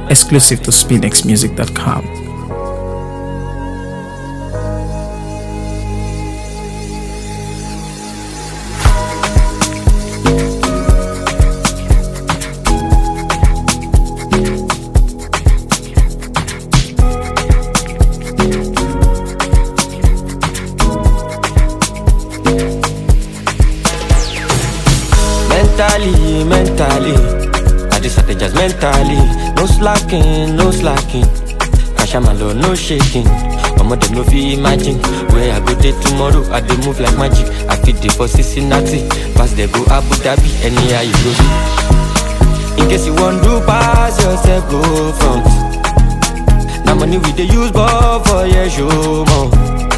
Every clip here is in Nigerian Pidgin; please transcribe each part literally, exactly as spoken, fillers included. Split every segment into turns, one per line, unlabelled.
Exclusive to spin x music dot com.
Mentally, mentally, I just just mentally. No slacking, no slacking. Kashamalo, no shaking. Omo dem no fit imagine where I go day tomorrow. I dey move like magic. I fit dey for Cincinnati, pass dey go Abu Dhabi, anyhow you go see. In case you want do pass yourself, go front. Now money we dey use ball for your show more.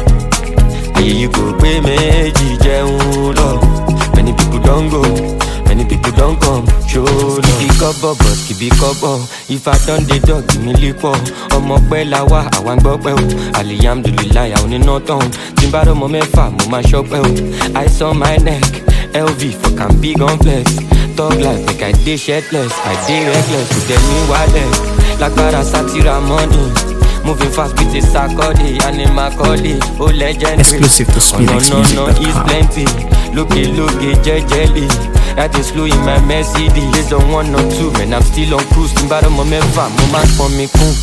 Here you go pay meji jeun lo. Many people don't go. Many people don't come, show love. Keep it cover, but keep it cover. If I done the dog, give me lipo. Omo pe la wa, I want go pe o. Alhamdulillah, I only know town. Timbaro mo me fa, mo ma shop pe o. Ice on my neck, L V for can be gun flex. Talk life, make I dey shirtless, I dey reckless. You tell me why like para satira money. Moving fast with the Sakodi, Anima Kodi, oh legendary.
Exclusive to spin x music dot com.
Oh no, no, no, it's plenty. Looky, looky, jelly. That is slow in my Mercedes. This don't one or two, man, I'm still on cruise. Timbaro mo me fa, mo man for me cool.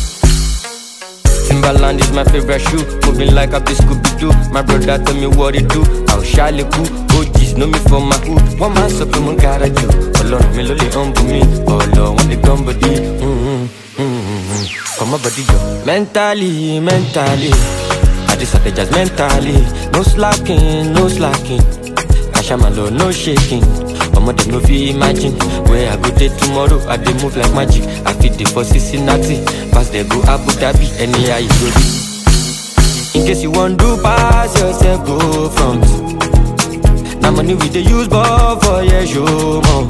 Timberland is my favorite shoe. Moving like a Scooby-Doo. My brother tell me what it do. I'll shally cool. O Gs know me for my hood. One man so come on gotta do. Oh Lord, me lolly humble me. Oh Lord, when they come body. Mm-hmm, mm-hmm. Come on body yo. Mentally, mentally, I just had to just mentally. No slacking, no slacking. Kashamalo, no shaking. Omo dem no fit imagine where I go day tomorrow. I dey move like magic. I fit dey for Cincinnati, pass dey go Abu Dhabi, anyhow you go be. In case you want do pass yourself, go front. Now money we dey use ball for your show more.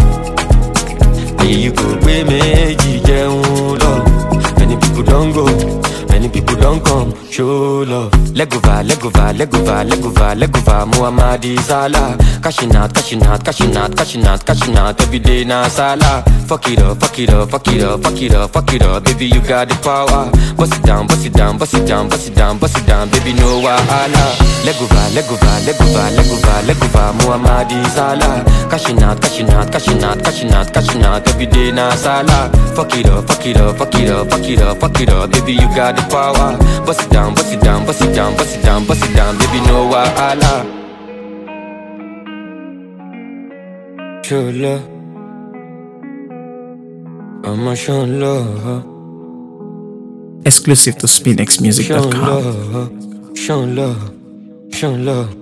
Here you go pay meji jeun lo. Many people don't go. Many people don't come, show love. Legova, legova, legova, legova, legova, Muhammadi Salah. Cashing out, cashing out, cashing out, cashing out, cashing out. Every day na Salah. Fuck it up, fuck it up, fuck it up, fuck it up, fuck it up. Baby, you got the power. Bust it down, bust it down, bust it down, bust it down, bust it down. Baby, no wahala. Legova, legova, legova, legova, legova, Muhammadi Salah. Cashing out, cashing out, cashing out, cashing out, cashing out. Every day na Salah. Fuck it up, fuck it up, fuck it up, fuck it up, fuck it up. Baby, you got the power. Bust it down, bust it down, bust it down, bust it down, bust it down. Baby, no wahala. Show love, I'ma show love.
Exclusive to spin x music
Show
dot com.
love, show love, show love.